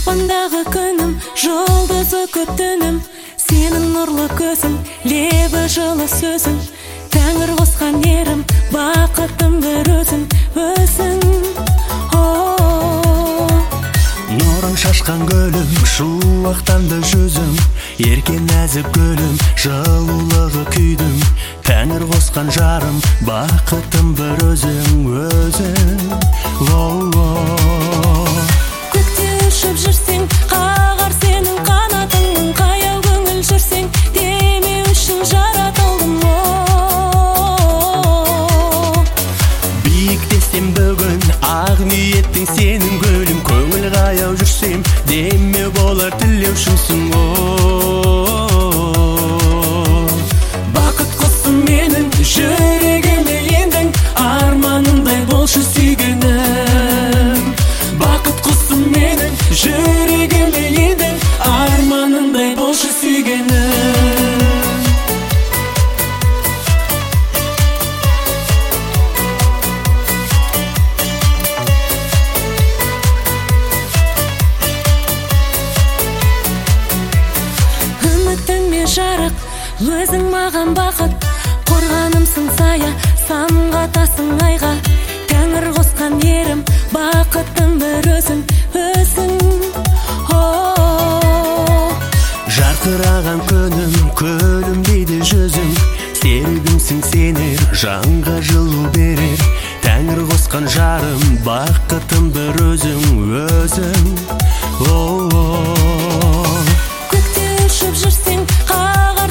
аспандағы күнім, жұлдызы көп түнім, сенің нұрлы көзің, лебі жылы сөзің, Тәңір қосқан ерім, бақытым бір өзің, өзің. Нұрын шашқан гүлім, шуақтанды жүзім, еркен нәзік гүлім, жылулығы күйдім, Тәңір қосқан жарым, бақытым бір өзің, өзің. Көкте ұшып жүрсең, қағар сенің қанатың, қаяу көңіл жүрсең, демеу үшін жаратылдым. Биіктесем бүгін, ақ ниеттің сенің гүлім, көңіл қаяу жүрсем, демеу болар тілеушімсің. Бақыт құсым менің, жүрегіме ендің, арманымдай болшы сүйгенім. Бақыт құсым менің, жүрегіме ендің, арманымдай болшы сүйгенім. Үмітіңмен жарық, өзің маған бақыт, қорғанымсың сая, самғатасың айға, Тәңір қосқан ерім, бақытым бір өзің, өзің. Жарқыраған күнім, күлімдейді жүзің, серігімсің сенер, жанға жылу берер, Тәңір қосқан жарым, бақытым бір өзің, өзің. Көкте ұшып жүрсең, қағар